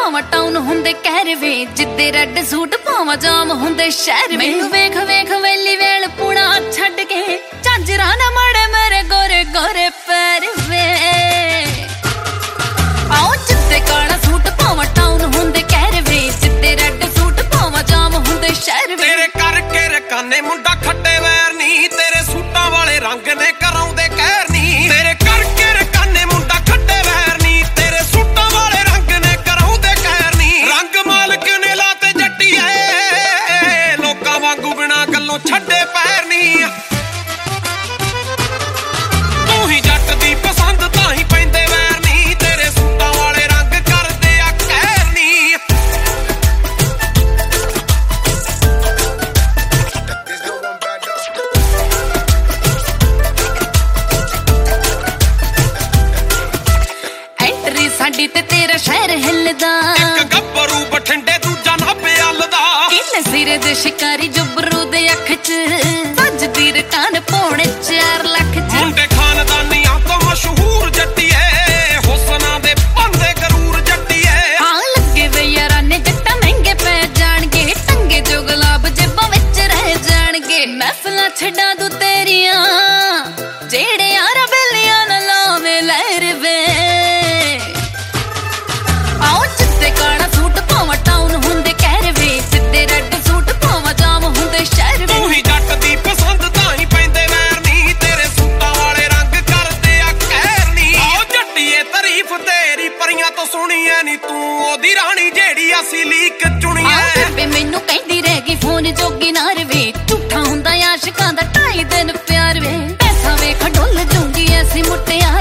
ਪਾਵਾਂ ਟਾਊਨ ਹੁੰਦੇ ਕਹਿਰ ਵੇ, ਜਿੱਦੇ ਰੈੱਡ ਸੂਟ ਪਾਵਾਂ ਜਾਮ ਹੁੰਦੇ ਸ਼ਹਿਰ। ਮੈਨੂੰ ਵੇਖ ਵੇਖ ਵੈਲੀ ਵੇਲ ਪੁਣਾ ਛੱਡ ਕੇ, ਝਾਂਜਰਾਂ ਨਾ ਮੜੇ ਮੇਰੇ ਗੋਰੇ ਗੋਰੇ ਪੈਰ ਵੇ। ਆਓ ਜਿੱਦੇ ਕਾਲਾ ਸੂਟ ਪਾਵਾਂ ਟਾਊਨ ਹੁੰਦੇ ਕਹਿਰ ਵੇ, ਜਿੱਦੇ ਰੈੱਡ ਸੂਟ ਪਾਵਾਂ ਜਾਮ ਹੁੰਦੇ ਸ਼ਹਿਰ ਵੇ। ਤੇਰੇ ਕਰਕੇ ਰਕਾਨੇ ਮੁੰਡਾ ਖੱਟੇ ਵੈਰ ਨੀ, ਤੇਰੇ ਸੂਟਾਂ ਵਾਲੇ ਰੰਗ ਨੇ ਕਰਾਉਂਦੇ ਕਹਿਰ ਨੀ। ਤੇਰੇ ਕਰਕੇ ਰਕਾਨੇ ਮੁੰਡਾ ਖੱਟੇ ਵੈਰ ਨੀ, ਤੇਰੇ ਸੂਟਾਂ ਵਾਲੇ ਰੰਗ ਨੇ ਕਰਾਉਂਦੇ ਕਹਿਰ ਨੀ। ਰੰਗ ਮਾਲਕ ਨੇ ਲਾਤੇ ਜੱਟੀਏ, ਲੋਕਾਂ ਵਾਂਗੂ ਬਿਨਾਂ ਗੱਲੋਂ ਛੱਡੇ ਪੈਰ ਨੀ। ਤੂੰ ਹੀ ਜੱਟ ਦੀ ਪਸੰਦ ਤਾਂ ਹੀ ਪੈਂਦੇ ਵੈਰ ਨੀ, ਤੇਰੇ ਸੂਟਾਂ ਵਾਲੇ ਰੰਗ ਕਰਦੇ ਆ ਕਹਿਰ ਨੀ। ਐਂਟਰੀ ਸਾਡੀ ਤੇ ਤੇਰਾ ਸ਼ਹਿਰ ਹਿੱਲਦਾ, ਇੱਕ ਗੱਭਰੂ ਬਠਿੰਡੇ ਦੂਜਾ ਨਾਭੇ ਵੱਲਦਾ। ਕਿੰਨੇ ਸਿਰੇ ਦੇ ਸ਼ਿਕਾਰੀ ਜੁਬਰੂ ਦੇ ਅੱਖ 'ਚ ਵੱਜਦੀ ਰਕਾਨ ਪੌਣੇ 4 ਲੱਖ 'ਚ। ਮੁੰਡੇ ਖਾਨਦਾਨੀਆਂ ਤੋਂ ਮਸ਼ਹੂਰ ਜੱਟੀਏ, ਹੁਸਨਾਂ ਦੇ ਬੰਦੇ ਗਰੂਰ ਜੱਟੀਏ। ਹਾਂ ਲੱਗੇ ਵੇ ਯਾਰਾਂ ਨੇ ਜੱਟਾਂ ਮਹਿੰਗੇ ਪੈ ਜਾਣਗੇ, ਟੰਗੇ ਜੋ ਗੁਲਾਬ ਜੇਬਾਂ ਵਿੱਚ ਰਹਿ ਜਾਣਗੇ। ਮਹਿਫਲਾਂ ਛੱਡਾਂ ਦੂ ਤੇਰੀਆਂ, ਜਿਹੜੇ ਯਾਰਾਂ ਬੇਲੀਆਂ ਨਾ ਲਾਵੇ ਲਹਿਰ ਵੇ। ਆਓ ਜਿੱਦੇ ਕਾਲਾ ਸੂਟ ਪਾਵਾਂ ਟਾਊਨ ਹੁੰਦੇ ਕਹਿਰ ਵੇ, ਜਿੱਦੇ ਰੈੱਡ ਸੂਟ ਪਾਵਾਂ ਜਾਮ ਹੁੰਦੇ ਸ਼ਹਿਰ ਵੇ। ਤੂੰ ਹੀ ਜੱਟ ਦੀ ਪਸੰਦ ਤਾਂ ਹੀ ਪੈਂਦੇ ਵੈਰ ਨੀ, ਤੇਰੇ ਸੂਟਾਂ ਵਾਲੇ ਰੰਗ ਕਰਦੇ ਆ ਕਹਿਰ ਨੀ। ਆਓ ਜੱਟੀਏ ਤਾਰੀਫ ਤੇਰੀ ਪਰੀਆਂ ਤੋਂ ਸੁਣੀਏ ਨੀ, ਤੂੰ ਉਹਦੀ ਰਾਣੀ ਜਿਹੜੀ ਅਸੀਂ ਲੀਕ ਚੁਣੀਏ। ਬੇਬੇ ਮੈਨੂੰ ਕਹਿੰਦੀ ਰਹਿ ਗਈ ਫੋਨ ਜੋਗੀ ਨਾ ਰਵੇ, ਝੂਠਾ ਹੁੰਦਾ ਆਸ਼ਿਕਾਂ ਦਾ 2.5 ਦਿਨ ਪਿਆਰ ਵੇ। ਪੈਸਾ ਵੇਖ ਡੁੱਲ ਜੂੰਗੀ ਐਸੀ ਮੁੱਟਿਆ